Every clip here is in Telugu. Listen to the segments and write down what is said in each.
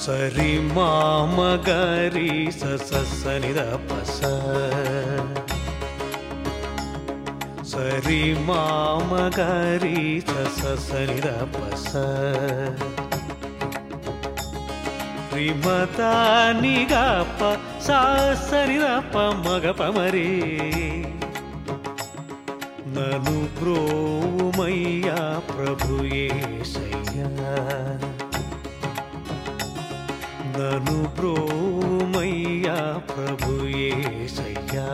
సరి మామ గరి సనిద పస సరి మామ గరి సనిద పస రిమత నిగప సనిద మగ పమరే నను బ్రోవుమయ్యా ప్రభు యేసయ్యా నను బ్రోవుమయ్యా ప్రభు యేసయ్యా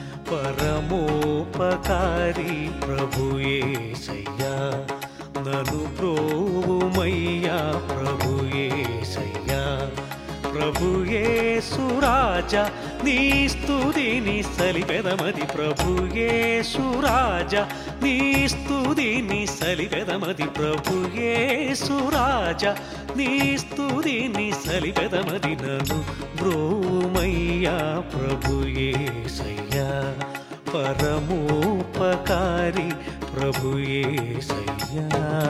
పరమోపకారి ప్రభు యేసయ్యా నను బ్రోవుమయ్యా ప్రభు యేసయ్యా ప్రభు యేసు రాజా నీ స్తుతిని సలిపెదమది ప్రభు యేసు రాజా నీ స్తుతిని సలిపెదమది ప్రభు యేసు రాజా నీ స్తుతిని సలిపెదమది నన్ను బ్రోవుమయ్యా ప్రభు యేసయ్యా పరమోపకారి ప్రభు యేసయ్యా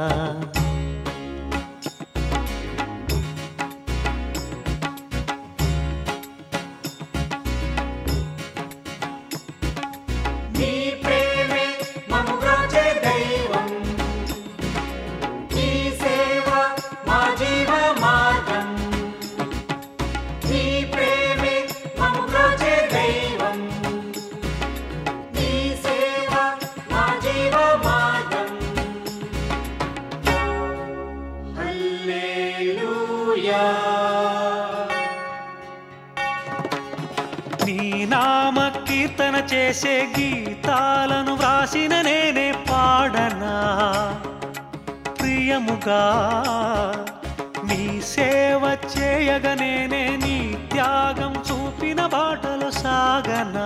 నీ నామ కీర్తన చేసే గీతాలను వ్రాసిన నేనే పాడనా ప్రియముగా నీ సేవ చేయగా నేనే నీ త్యాగం చూపిన బాటలు సాగనా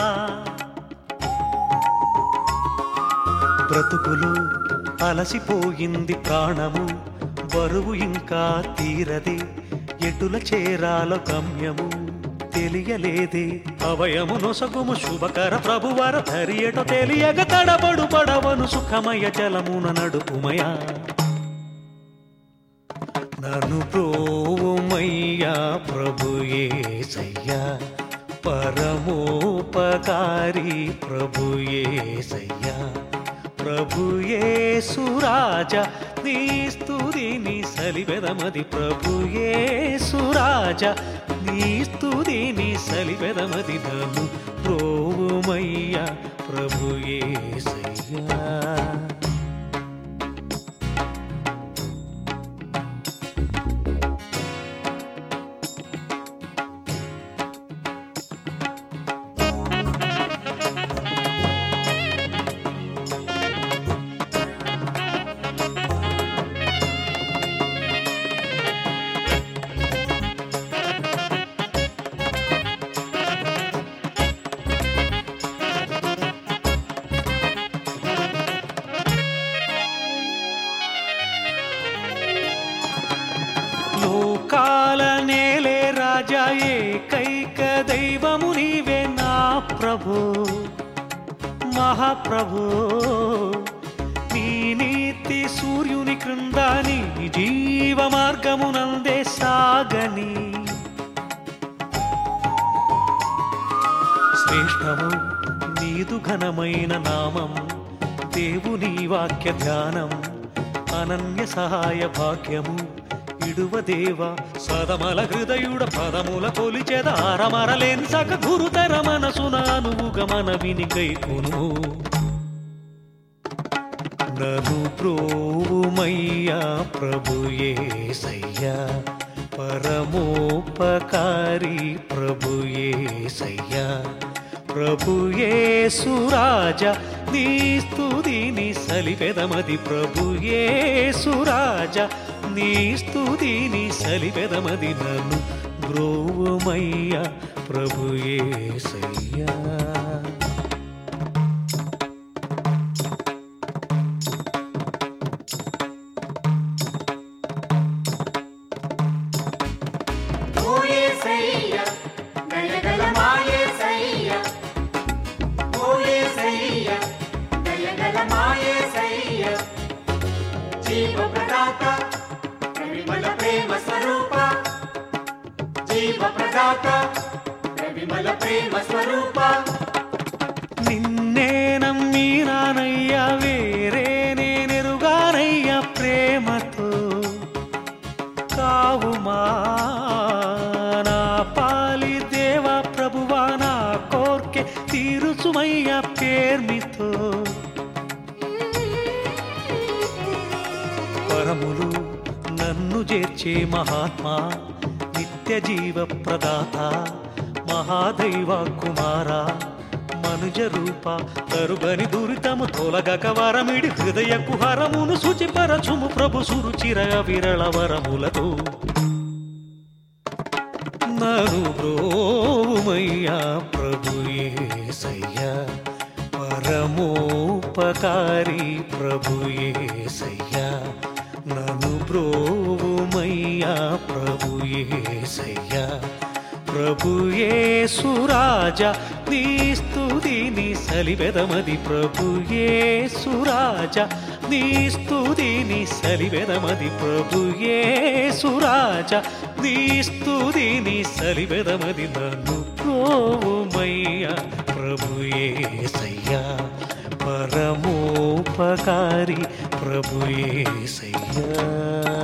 బ్రతుకులు అలసిపోయింది ప్రాణము బరువు ఇంకా తీరదే ఎటుల చేరాలో గమ్యము తెలియలేదే అభయము నొసగుము శుభకర ప్రభువర ధరియట తెలియగ తడబడు పడవను సుఖమయ జలమున నడుపుమయా నన్ను బ్రోవుమయ్యా ప్రభు యేసయ్యా పరమోపకారి ప్రభు యేసయ్యా ప్రభు యేసు రాజా నీ స్తుతిని సలిపెదమది ప్రభు యేసు రాజా నీ స్తుతిని సలిపెదమది నన్ను బ్రోవుమయ్యా ప్రభు యేసయ్యా లోకాల నేలే రాజా ఏకైక దైవము నీవే నా ప్రభు మహాప్రభు నీ నీతి సూర్యుని క్రింద నీ జీవ మార్గమునందే సాగని శ్రేష్టము నీదు ఘనమైన నామం దేవుని వాక్య ధ్యానం అనన్య సహాయ భాగ్యము ఇడువ దేవ సదమల హృదయుడ పదముల కొలిచెదారమరలెన్సక గురుతర మనసున అనువుగమన విని గైకొను నను బ్రోవుమయ్యా ప్రభు యేసయ్యా పరమోపకారి ప్రభు యేసయ్యా ప్రభు యేసు రాజా నీ స్తుతిని సలిపెదమది ప్రభు యేసు రాజా నీ స్తుతిని సలిపెదమది నన్ను బ్రోవుమయ్యా ప్రభు యేసయ్యా జీవ ప్రదాత ప్రేమ స్వరూప దాత విమల ప్రేమ స్వరూప నిన్నే నమ్మినానయ్యా వేరే నేనెరుగానయ్యా ప్రేమతో కావుమా నా పాలి దేవా ప్రభువా నా కోర్కె తీరుచుమయ్యా పేర్మితో పరములు నన్ను చేర్చే మహాత్మా నిత్య జీవ ప్రదాత మహాదైవ కుమార మనుజ రూప తరుగని దురితము తొలగక వరమిడి హృదయ కుహరమును శుచిపరచుము ప్రభు సురుచిర విరళ వరములతో నను బ్రోవుమయ్యా ప్రభు యేసయ్యా పరమోపకారి ప్రభు యేసయ్యా నను బ్రోవుమయ్యా ప్రభు యేసయ్యా ప్రభు యేసు రాజా నీ స్తుతిని సలివెదమది ప్రభు యేసు రాజా నీ స్తుతిని సలివెదమది ప్రభు యేసు రాజా నీ స్తుతిని సలివెదమది నన్ను ప్రోవుమయ్యా ప్రభు యేసయ్యా పరమోపకారి ప్రభు యేసయ్యా